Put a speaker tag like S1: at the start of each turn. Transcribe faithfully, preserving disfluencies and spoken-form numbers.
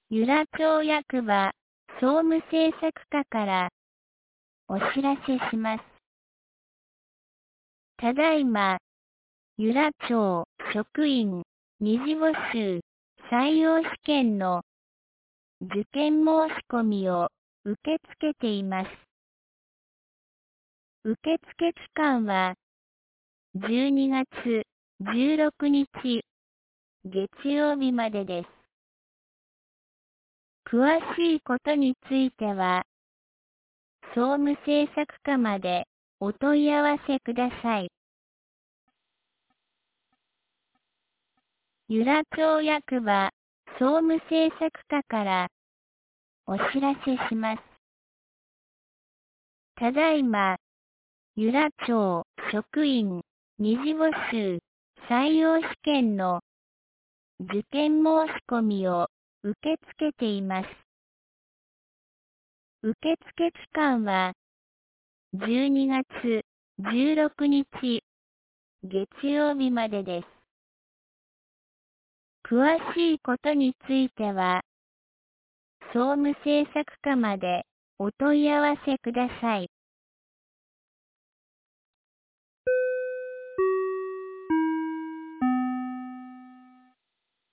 S1: 由良町役場総務政策課からお知らせします。ただいま、由良町職員二次募集採用試験の受験申し込みを受け付けています。受付期間はじゅうにがつじゅうろくにち月曜日までです。詳しいことについては、総務政策課までお問い合わせください。由良町役場総務政策課からお知らせします。ただいま、由良町職員二次募集採用試験の受験申し込みを受け付けています。受付期間はじゅうにがつじゅうろくにち月曜日までです。詳しいことについては、総務政策課までお問い合わせください。